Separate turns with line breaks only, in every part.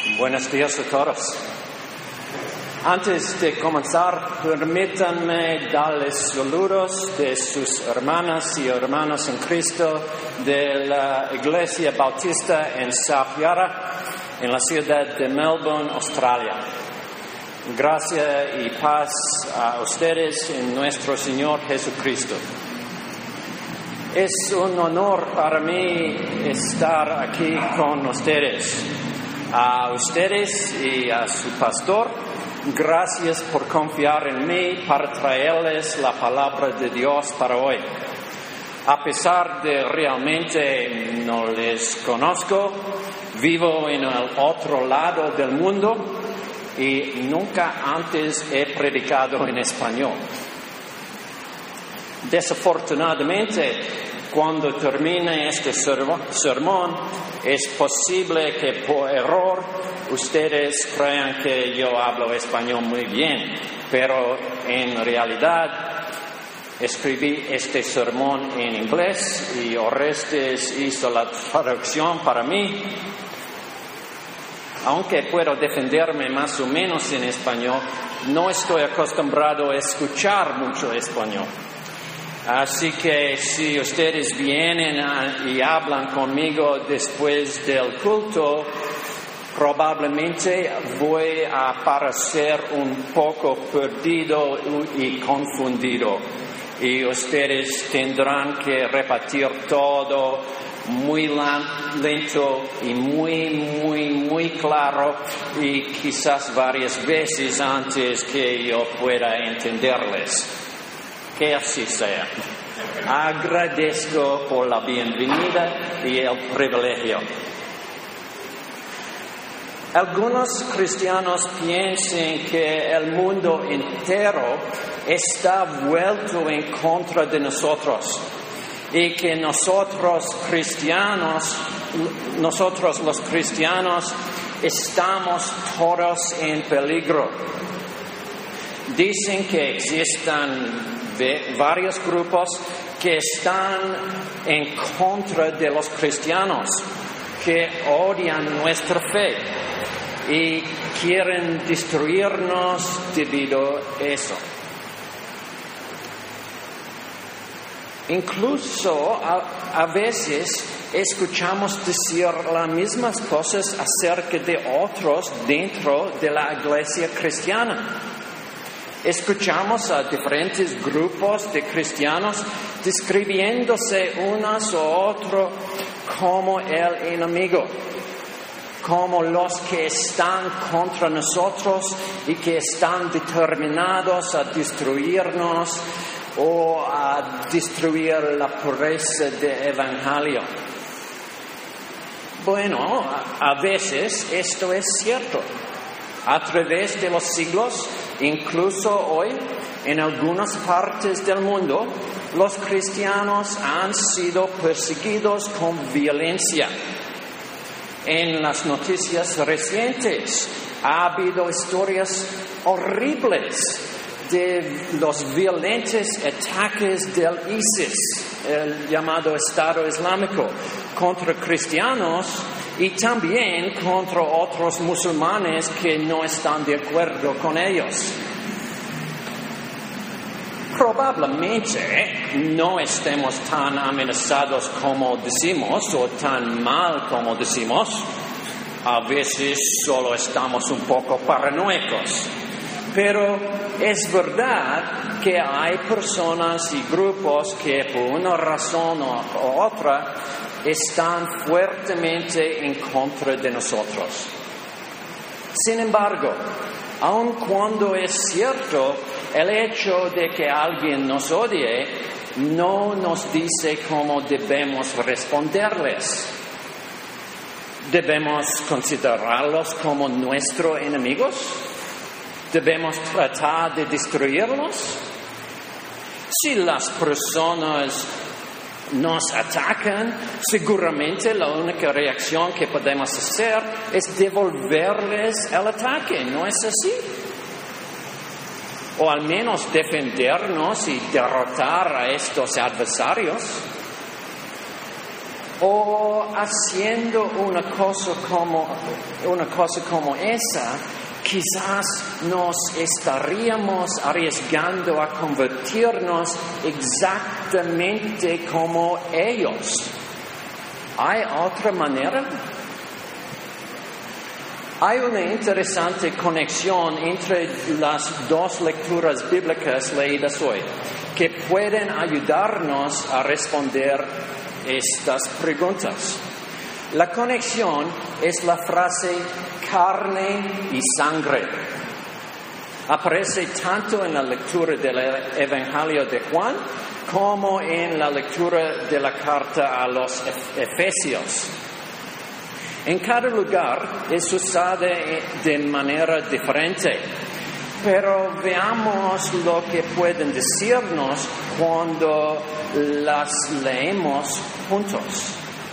Buenos días a todos. Antes de comenzar, permítanme darles saludos de sus hermanas y hermanos en Cristo de la Iglesia Bautista en South Yarra, en la ciudad de Melbourne, Australia. Gracias y paz a ustedes en nuestro Señor Jesucristo. Es un honor para mí estar aquí con ustedes. A ustedes y a su pastor, gracias por confiar en mí para traerles la palabra de Dios para hoy. A pesar de realmente no les conozco, vivo en el otro lado del mundo y nunca antes he predicado en español. Desafortunadamente, cuando termine este sermón, es posible que por error ustedes crean que yo hablo español muy bien, pero en realidad escribí este sermón en inglés y Orestes hizo la traducción para mí. Aunque puedo defenderme más o menos en español, no estoy acostumbrado a escuchar mucho español. Así que si ustedes vienen y hablan conmigo después del culto, probablemente voy a parecer un poco perdido y confundido. Y ustedes tendrán que repetir todo muy lento y muy claro y quizás varias veces antes que yo pueda entenderles. Que así sea. Agradezco por la bienvenida y el privilegio. Algunos cristianos piensan que el mundo entero está vuelto en contra de nosotros y que nosotros los cristianos, estamos todos en peligro. Dicen que existen varios grupos que están en contra de los cristianos, que odian nuestra fe y quieren destruirnos debido a eso. Incluso a veces escuchamos decir las mismas cosas acerca de otros dentro de la iglesia cristiana. Escuchamos a diferentes grupos de cristianos describiéndose unos o otros como el enemigo, como los que están contra nosotros y que están determinados a destruirnos o a destruir la pureza del evangelio. Bueno, a veces esto es cierto. A través de los siglos, incluso hoy, en algunas partes del mundo, los cristianos han sido perseguidos con violencia. En las noticias recientes ha habido historias horribles de los violentos ataques del ISIS, el llamado Estado Islámico, contra cristianos y también contra otros musulmanes que no están de acuerdo con ellos. Probablemente no estemos tan amenazados como decimos o tan mal como decimos. A veces solo estamos un poco paranoicos. Pero es verdad que hay personas y grupos que por una razón u otra están fuertemente en contra de nosotros. Sin embargo, aun cuando es cierto el hecho de que alguien nos odie, no nos dice cómo debemos responderles. ¿Debemos considerarlos como nuestros enemigos? ¿Debemos tratar de destruirlos? Si las personas nos atacan, seguramente la única reacción que podemos hacer es devolverles el ataque, ¿no es así? O al menos defendernos y derrotar a estos adversarios. o haciendo una cosa como esa, quizás nos estaríamos arriesgando a convertirnos exactamente como ellos. ¿Hay otra manera? Hay una interesante conexión entre las dos lecturas bíblicas leídas hoy, que pueden ayudarnos a responder estas preguntas. La conexión es la frase carne y sangre. Aparece tanto en la lectura del Evangelio de Juan como en la lectura de la carta a los Efesios. En cada lugar es usada de manera diferente, pero veamos lo que pueden decirnos cuando las leemos juntos.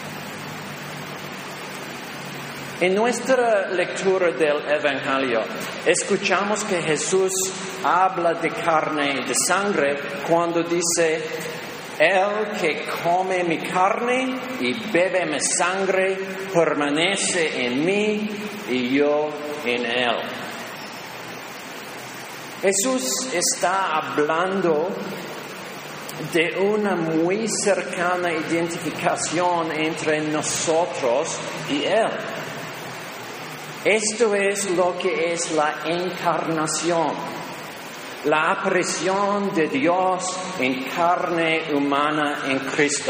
En nuestra lectura del Evangelio, escuchamos que Jesús habla de carne y de sangre cuando dice: el que come mi carne y bebe mi sangre permanece en mí y yo en él. Jesús está hablando de una muy cercana identificación entre nosotros y él. Esto es lo que es la encarnación, la aparición de Dios en carne humana en Cristo.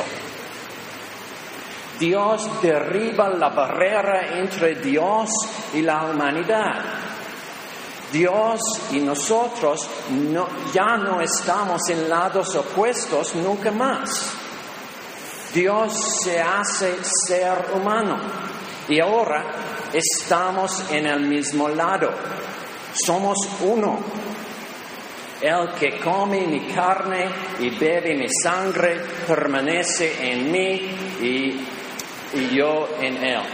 Dios derriba la barrera entre Dios y la humanidad. Dios y nosotros ya no estamos en lados opuestos nunca más. Dios se hace ser humano y ahora estamos en el mismo lado. Somos uno. El que come mi carne y bebe mi sangre permanece en mí y yo en él.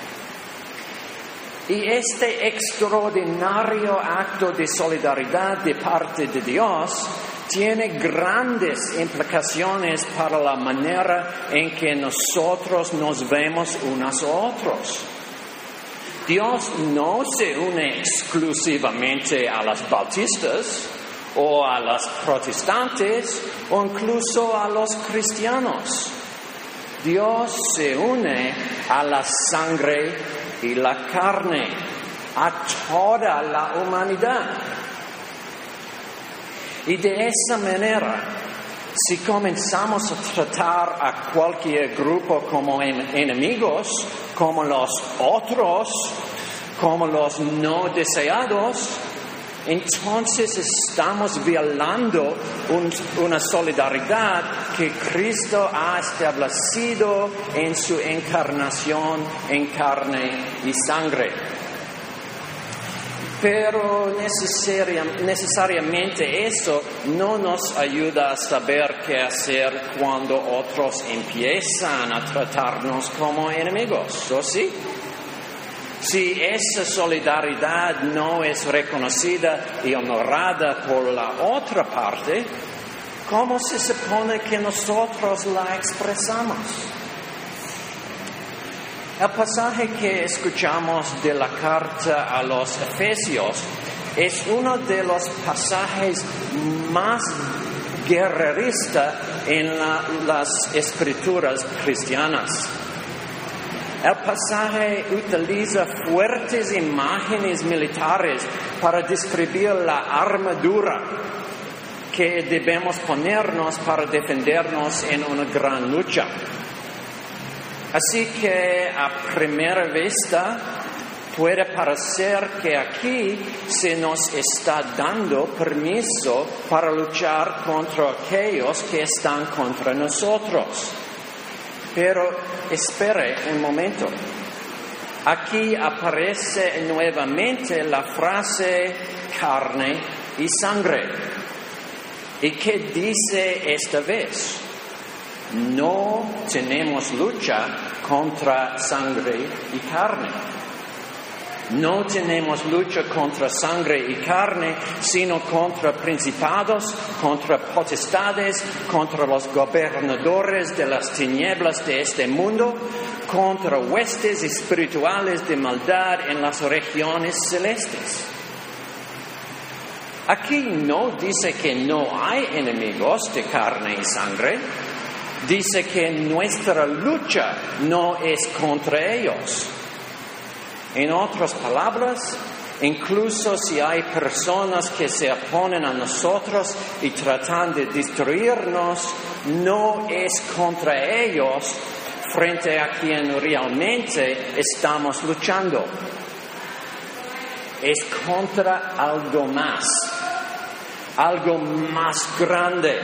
Y este extraordinario acto de solidaridad de parte de Dios tiene grandes implicaciones para la manera en que nosotros nos vemos unos a otros. Dios no se une exclusivamente a los bautistas o a los protestantes o incluso a los cristianos. Dios se une a la sangre y la carne, a toda la humanidad. Y de esa manera, si comenzamos a tratar a cualquier grupo como enemigos, como los otros, como los no deseados, entonces estamos violando una solidaridad que Cristo ha establecido en su encarnación en carne y sangre. Pero necesariamente eso no nos ayuda a saber qué hacer cuando otros empiezan a tratarnos como enemigos, ¿o sí? Si esa solidaridad no es reconocida y honorada por la otra parte, ¿cómo se supone que nosotros la expresamos? El pasaje que escuchamos de la carta a los Efesios es uno de los pasajes más guerreristas en las escrituras cristianas. El pasaje utiliza fuertes imágenes militares para describir la armadura que debemos ponernos para defendernos en una gran lucha. Así que a primera vista puede parecer que aquí se nos está dando permiso para luchar contra aquellos que están contra nosotros. Pero espere un momento. Aquí aparece nuevamente la frase carne y sangre. ¿Y qué dice esta vez? No tenemos lucha contra sangre y carne. No tenemos lucha contra sangre y carne, sino contra principados, contra potestades, contra los gobernadores de las tinieblas de este mundo, contra huestes espirituales de maldad en las regiones celestes. Aquí no dice que no hay enemigos de carne y sangre, dice que nuestra lucha no es contra ellos. En otras palabras, incluso si hay personas que se oponen a nosotros y tratan de destruirnos, no es contra ellos frente a quien realmente estamos luchando. Es contra algo más grande,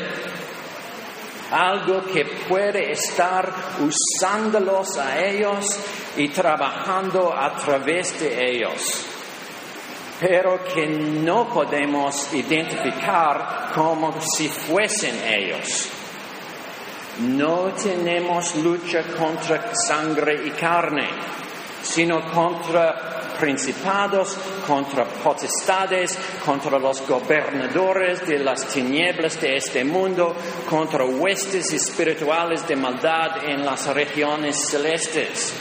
algo que puede estar usándolos a ellos y trabajando a través de ellos, pero que no podemos identificar como si fuesen ellos. No tenemos lucha contra sangre y carne, sino contra principados, contra potestades, contra los gobernadores de las tinieblas de este mundo, contra huestes espirituales de maldad en las regiones celestes.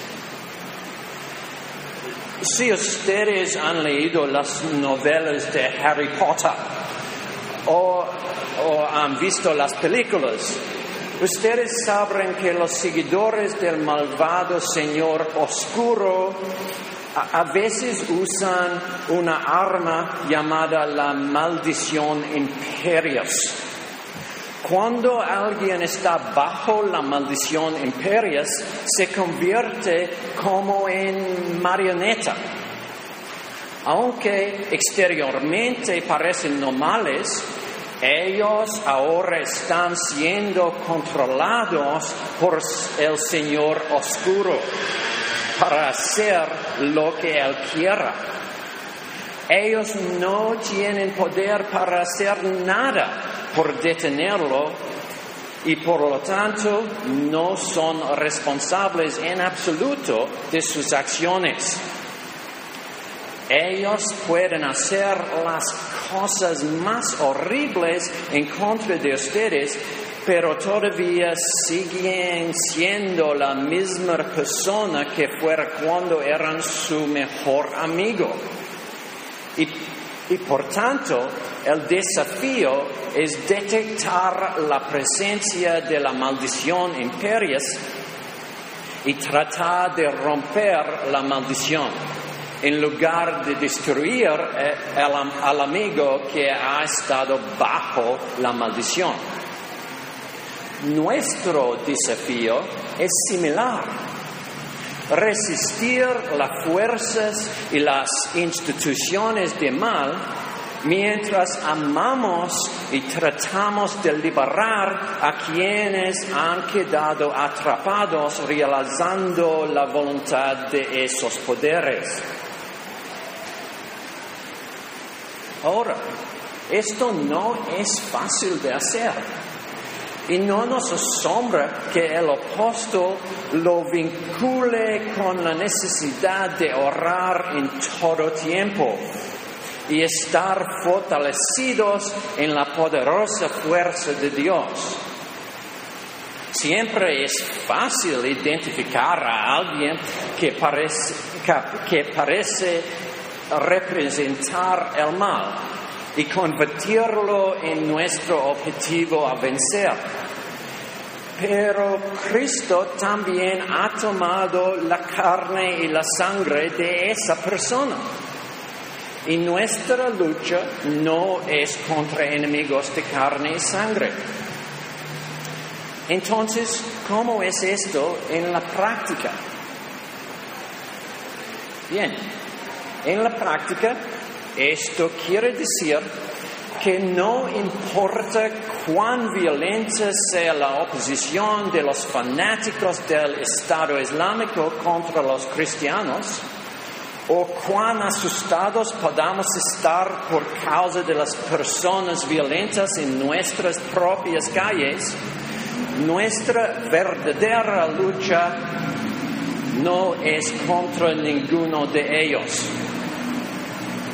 Si ustedes han leído las novelas de Harry Potter o han visto las películas, ustedes sabrán que los seguidores del malvado Señor Oscuro a veces usan una arma llamada la maldición Imperius. Cuando alguien está bajo la maldición Imperius, se convierte como en marioneta. Aunque exteriormente parecen normales, ellos ahora están siendo controlados por el Señor Oscuro para hacer lo que Él quiera. Ellos no tienen poder para hacer nada por detenerlo y por lo tanto no son responsables en absoluto de sus acciones. Ellos pueden hacer las cosas más horribles en contra de ustedes, pero todavía siguen siendo la misma persona que fuera cuando eran su mejor amigo. Y por tanto, el desafío es detectar la presencia de la maldición Imperius y tratar de romper la maldición, en lugar de destruir al amigo que ha estado bajo la maldición. Nuestro desafío es similar: resistir las fuerzas y las instituciones de mal mientras amamos y tratamos de liberar a quienes han quedado atrapados realizando la voluntad de esos poderes. Ahora, esto no es fácil de hacer. Y no nos asombra que el apóstol lo vincule con la necesidad de orar en todo tiempo y estar fortalecidos en la poderosa fuerza de Dios. Siempre es fácil identificar a alguien que parece representar el mal y convertirlo en nuestro objetivo a vencer. Pero Cristo también ha tomado la carne y la sangre de esa persona. Y nuestra lucha no es contra enemigos de carne y sangre. Entonces, ¿cómo es esto en la práctica? Bien, en la práctica, esto quiere decir que no importa cuán violenta sea la oposición de los fanáticos del Estado Islámico contra los cristianos, o cuán asustados podamos estar por causa de las personas violentas en nuestras propias calles, nuestra verdadera lucha no es contra ninguno de ellos.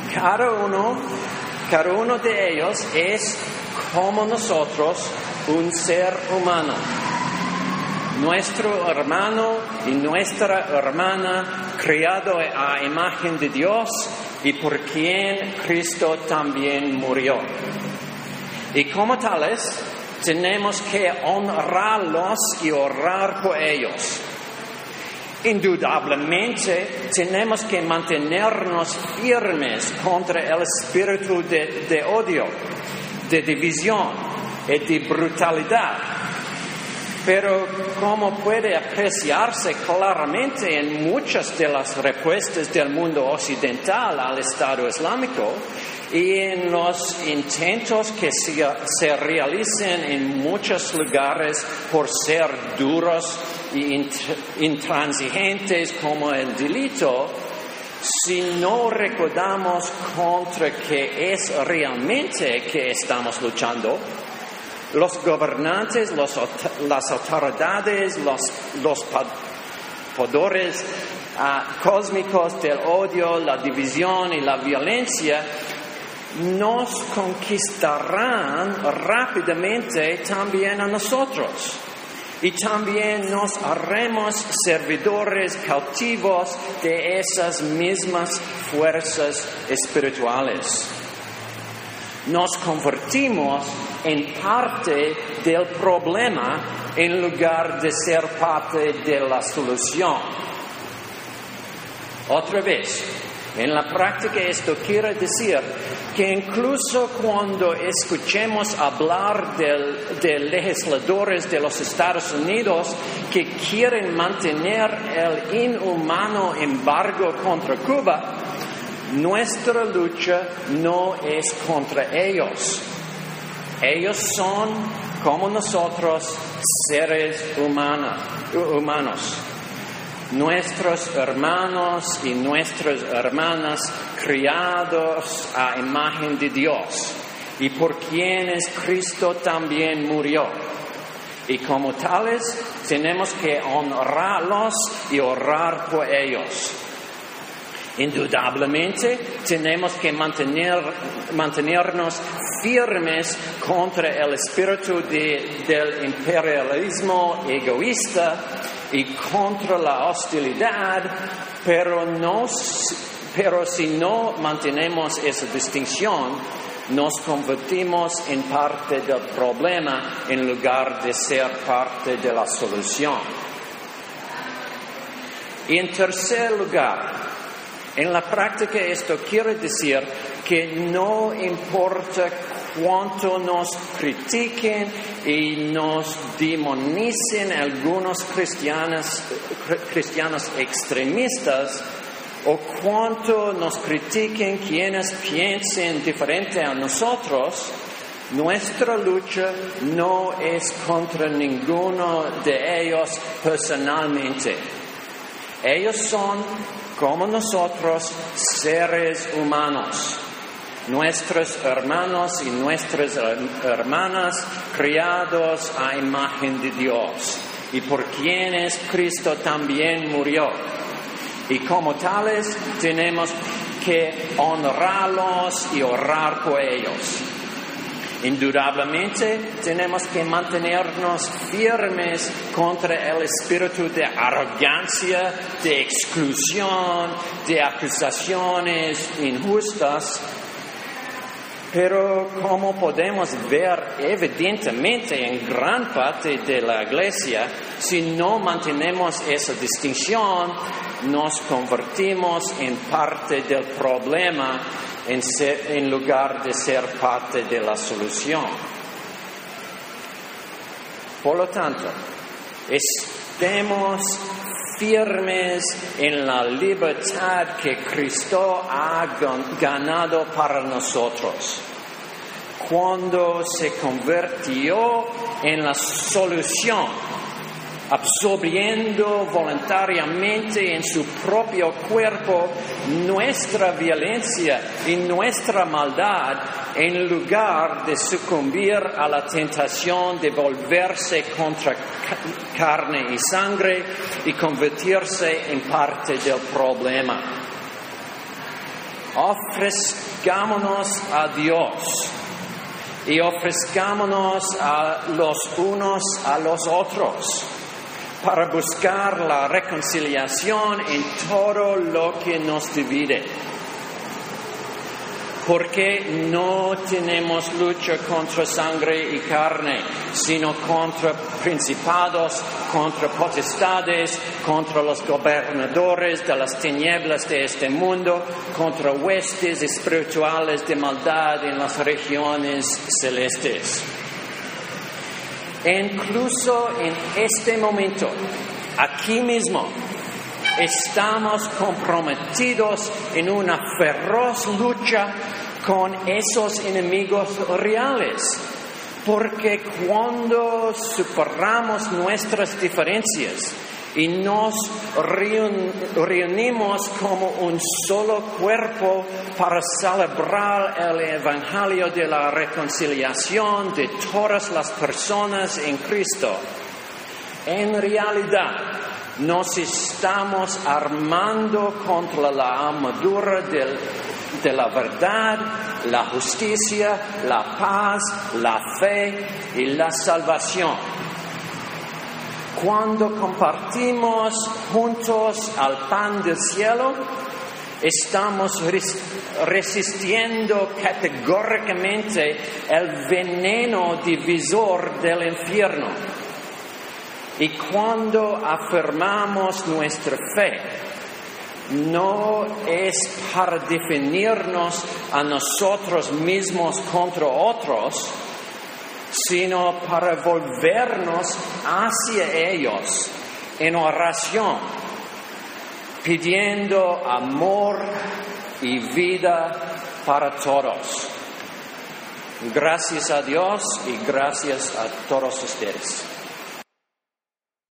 Cada uno de ellos es como nosotros, un ser humano. Nuestro hermano y nuestra hermana, creado a imagen de Dios y por quien Cristo también murió. Y como tales, tenemos que honrarlos y orar por ellos. Indudablemente, tenemos que mantenernos firmes contra el espíritu de odio, de división y de brutalidad. Pero como puede apreciarse claramente en muchas de las respuestas del mundo occidental al Estado Islámico y en los intentos que se realizan en muchos lugares por ser duros y intransigentes como el delito, si no recordamos contra qué es realmente que estamos luchando, los gobernantes, las autoridades, los poderes cósmicos del odio, la división y la violencia nos conquistarán rápidamente también a nosotros. Y también nos haremos servidores cautivos de esas mismas fuerzas espirituales. Nos convertimos en parte del problema en lugar de ser parte de la solución. Otra vez, en la práctica esto quiere decir que incluso cuando escuchemos hablar de legisladores de los Estados Unidos que quieren mantener el inhumano embargo contra Cuba, nuestra lucha no es contra ellos. Ellos son, como nosotros, seres humanos. Nuestros hermanos y nuestras hermanas criados a imagen de Dios y por quienes Cristo también murió. Y como tales, tenemos que honrarlos y orar por ellos. Indudablemente, tenemos que mantenernos firmes contra el espíritu del imperialismo egoísta y contra la hostilidad, pero si no mantenemos esa distinción, nos convertimos en parte del problema en lugar de ser parte de la solución. Y en tercer lugar, en la práctica esto quiere decir que no importa cuánto nos critiquen y nos demonicen algunos cristianos extremistas o cuánto nos critiquen quienes piensen diferente a nosotros, nuestra lucha no es contra ninguno de ellos personalmente. Ellos son, como nosotros, seres humanos. Nuestros hermanos y nuestras hermanas criados a imagen de Dios y por quienes Cristo también murió. Y como tales tenemos que honrarlos y orar por ellos. Indudablemente tenemos que mantenernos firmes contra el espíritu de arrogancia, de exclusión, de acusaciones injustas. Pero como podemos ver evidentemente en gran parte de la Iglesia, si no mantenemos esa distinción, nos convertimos en parte del problema en lugar de ser parte de la solución. Por lo tanto, estemos firmes en la libertad que Cristo ha ganado para nosotros. Cuando se convirtió en la solución, absorbiendo voluntariamente en su propio cuerpo nuestra violencia y nuestra maldad, en lugar de sucumbir a la tentación de volverse contra carne y sangre y convertirse en parte del problema. ofrezcámonos a Dios y ofrezcámonos a los unos a los otros para buscar la reconciliación en todo lo que nos divide. Porque no tenemos lucha contra sangre y carne, sino contra principados, contra potestades, contra los gobernadores de las tinieblas de este mundo, contra huestes espirituales de maldad en las regiones celestes. E incluso en este momento, aquí mismo, estamos comprometidos en una feroz lucha con esos enemigos reales, porque cuando superamos nuestras diferencias y nos reunimos como un solo cuerpo para celebrar el Evangelio de la reconciliación de todas las personas en Cristo, en realidad nos estamos armando contra la armadura de la verdad, la justicia, la paz, la fe y la salvación. Cuando compartimos juntos al pan del cielo, estamos resistiendo categóricamente el veneno divisor del infierno. Y cuando afirmamos nuestra fe, no es para definirnos a nosotros mismos contra otros, sino para volvernos hacia ellos en oración, pidiendo amor y vida para todos. Gracias a Dios y gracias a todos ustedes.